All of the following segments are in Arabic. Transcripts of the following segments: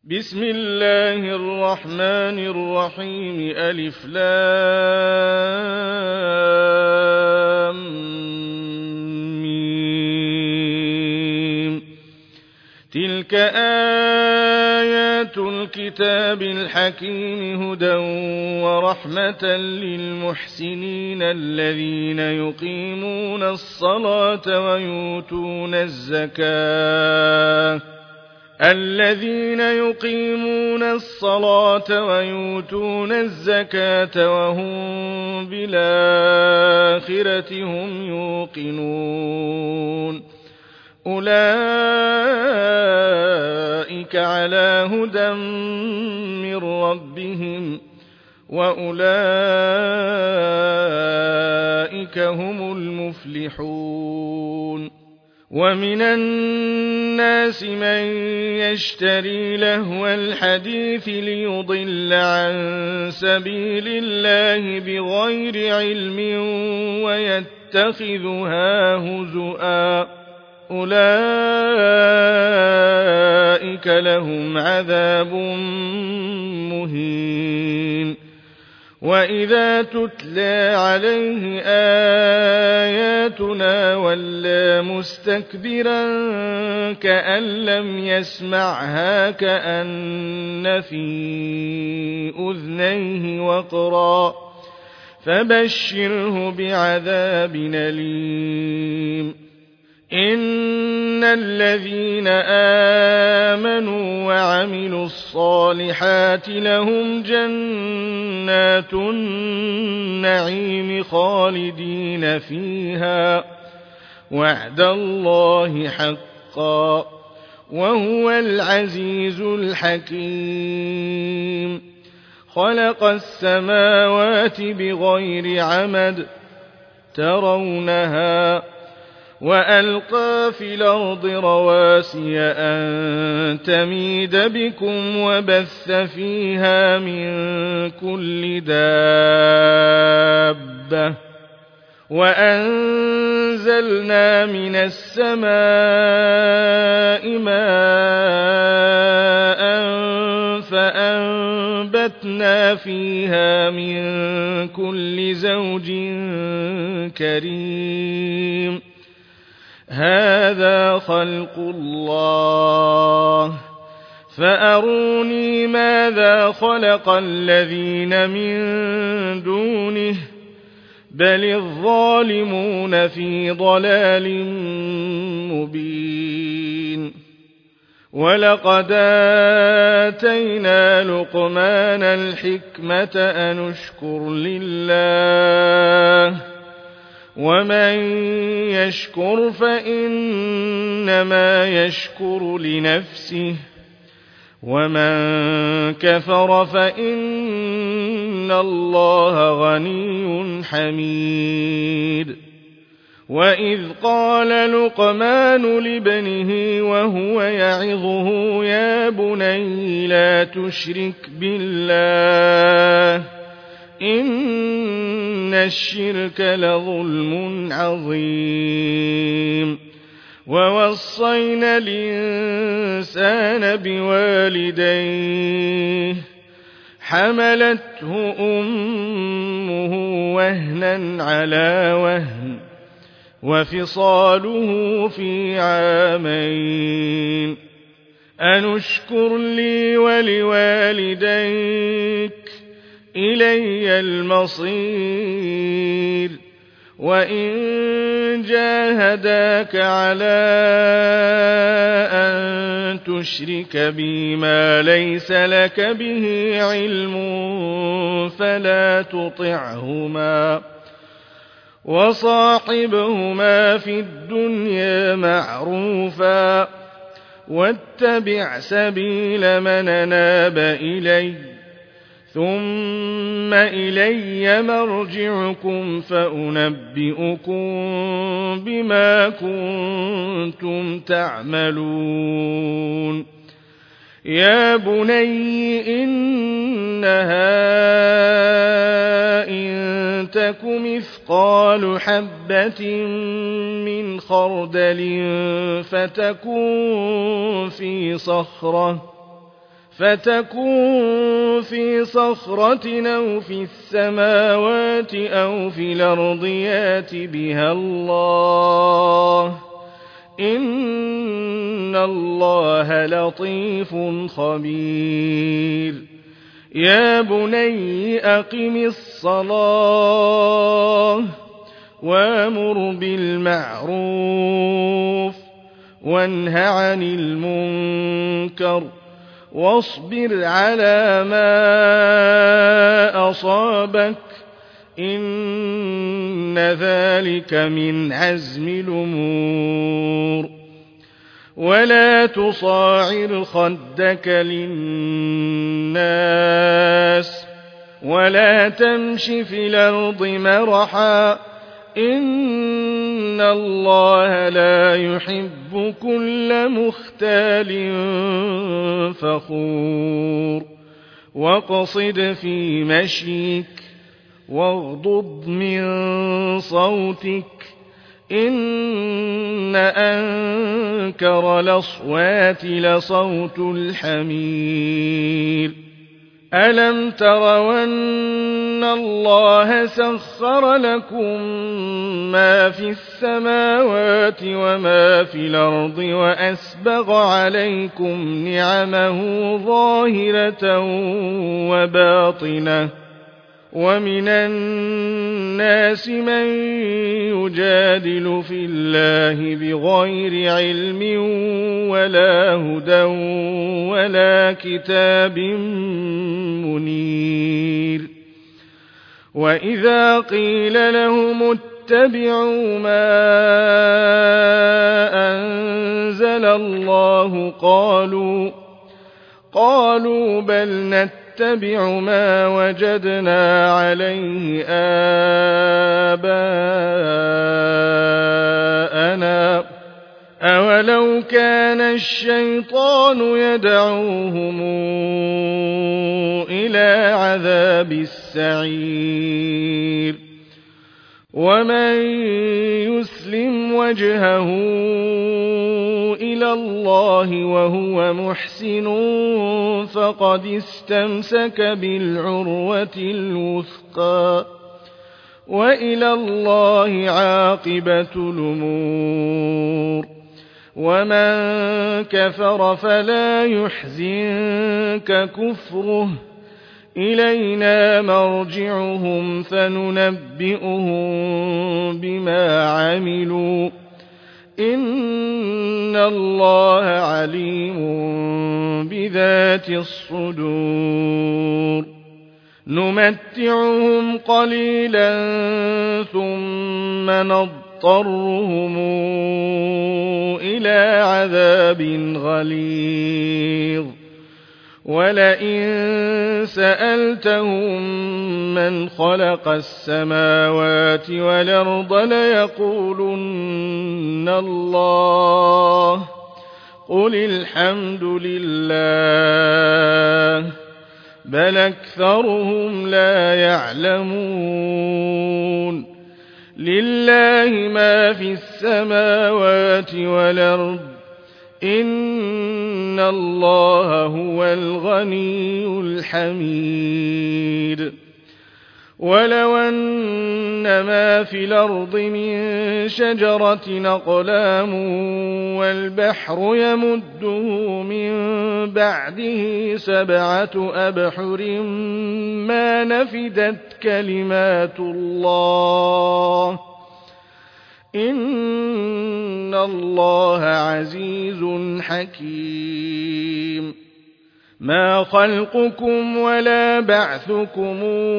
بسم الله الرحمن الرحيم ألف لام ميم. تلك آيات الكتاب الحكيم هدى ورحمة للمحسنين الذين يقيمون الصلاة ويؤتون الزكاة وهم بالآخرة هم يوقنون أولئك على هدى من ربهم وأولئك هم المفلحون ومن الناس من يشتري لهو الحديث ليضل عن سبيل الله بغير علم ويتخذها هزؤا أولئك لهم عذاب مهين وإذا تتلى عليه آياتنا ولى مستكبرا كأن لم يسمعها كأن في أذنيه وقرا فبشره بعذاب أليم إن الذين آمنوا وعملوا الصالحات لهم جنات النعيم خالدين فيها وعد الله حقا وهو العزيز الحكيم خلق السماوات بغير عمد ترونها وألقى في الأرض رواسي أن تميد بكم وبث فيها من كل دابة وأنزلنا من السماء ماء فأنبتنا فيها من كل زوج كريم هذا خلق الله فأروني ماذا خلق الذين من دونه بل الظالمون في ضلال مبين ولقد آتينا لقمان الحكمة أن اشكر لله ومن يشكر فإنما يشكر لنفسه ومن كفر فإن الله غني حميد وإذ قال لقمان لابنه وهو يعظه يا بني لا تشرك بالله إن الشرك لظلم عظيم ووصينا الإنسان بوالديه حملته أمه وهنا على وهن وفصاله في عامين أن اشكر لي ولوالديك إلي المصير وإن جاهداك على أن تشرك بي ما ليس لك به علم فلا تطعهما وصاحبهما في الدنيا معروفا واتبع سبيل من أناب إلي ثم إلي مرجعكم فأنبئكم بما كنتم تعملون يا بني إنها إن تك مثقال حبة من خردل فتكن فتكون في صخرة أو في السماوات أو في الأرض يأت بها الله إن الله لطيف خبير يا بني أقم الصلاة وامر بالمعروف وانه عن المنكر واصبر على ما أصابك إن ذلك من عزم الأمور ولا تصاعر خدك للناس ولا تمش في الأرض مرحا إن الله لا يحب كل مختال فخور واقصد في مشيك واغضض من صوتك إن أنكر الأصوات لصوت الحمير ألم تروا أن الله سخر لكم ما في السماوات وما في الأرض وأسبغ عليكم نعمه ظاهرة وباطنة ومن الناس من يجادل في الله بغير علم ولا هدى ولا كتاب منير وإذا قيل لهم اتبعوا ما أنزل الله قالوا بل نتبع ما وجدنا عليه آباءنا أولو كان الشيطان يدعوهم إلى عذاب السعير ومن يسلم وجهه إلى الله وهو محسن فقد استمسك بالعروة الوثقى وإلى الله عاقبة الأمور ومن كفر فلا يحزنك كفره إلينا مرجعهم فننبئهم بما عملوا إن الله عليم بذات الصدور نمتعهم قليلا ثم نضطرهم إلى عذاب غليظ ولئن سألتهم من خلق السماوات والأرض ليقولن الله قل الحمد لله بل أكثرهم لا يعلمون لله ما في السماوات والأرض إن الله هو الغني الحميد ولو أن ما في الأرض من شجرة أقلام والبحر يمده من بعده 7 أبحر ما نفدت كلمات الله إن الله عزيز حكيم ما خلقكم ولا بعثكم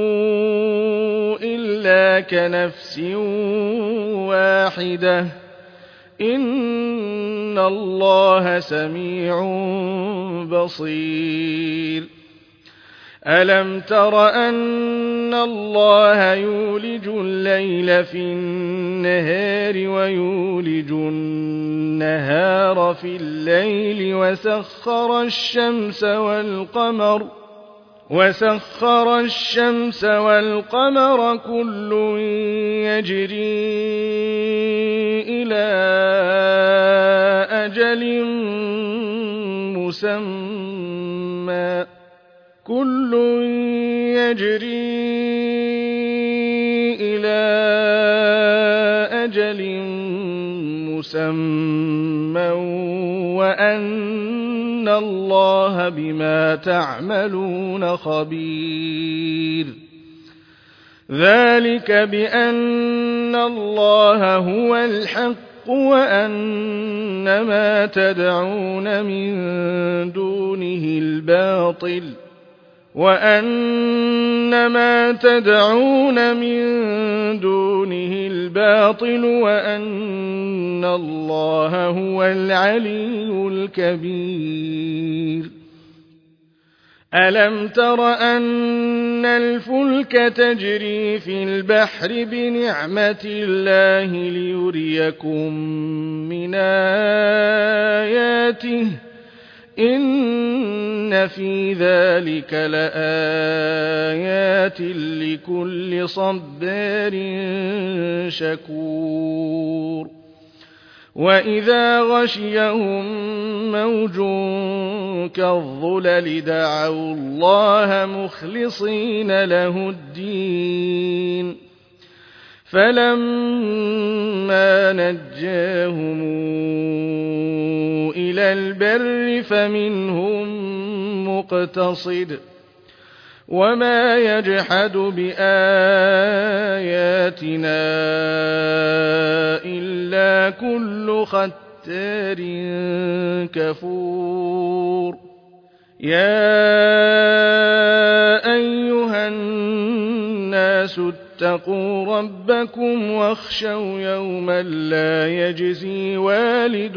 إلا كنفس واحدة إن الله سميع بصير ألم تر أن الله يولج الليل في النهار ويولج النهار في الليل وسخر الشمس والقمر كل يجري إلى أجل مسمى يوما كل يجري إلى أجل مسمى وأن الله بما تعملون خبير ذلك بأن الله هو الحق وأن ما تدعون من دونه الباطل وأن الله هو العلي الكبير ألم تر أن الفلك تجري في البحر بنعمة الله ليريكم من آياته إن في ذلك لآيات لكل صبار شكور وإذا غشيهم موج كالظلل دعوا الله مخلصين له الدين فلما نجاهم إلى البر فمنهم مقتصد وما يجحد بآياتنا إلا كل ختار كفور يا أيها الناس اتقوا ربكم واخشوا يوما لا يجزي والد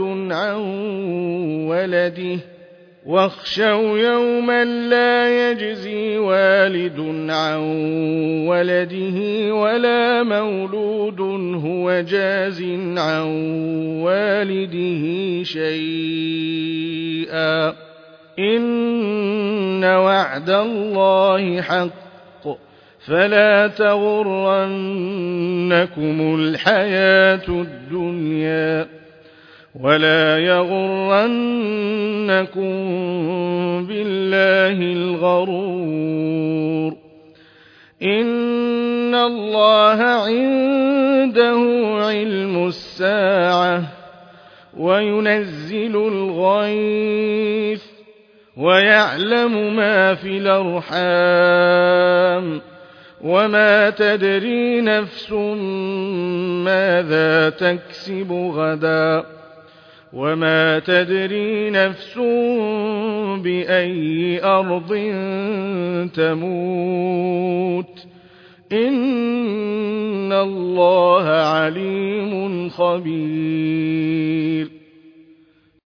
عن ولده ولا مولود هو جاز عن والده شيئا إن وعد الله حق فلا تغرنكم الحياة الدنيا ولا يغرنكم بالله الغرور إن الله عنده علم الساعة وينزل الغيث ويعلم ما في الأرحام وما تدري نفس ماذا تكسب غدا وما تدري نفس بأي أرض تموت إن الله عليم خبير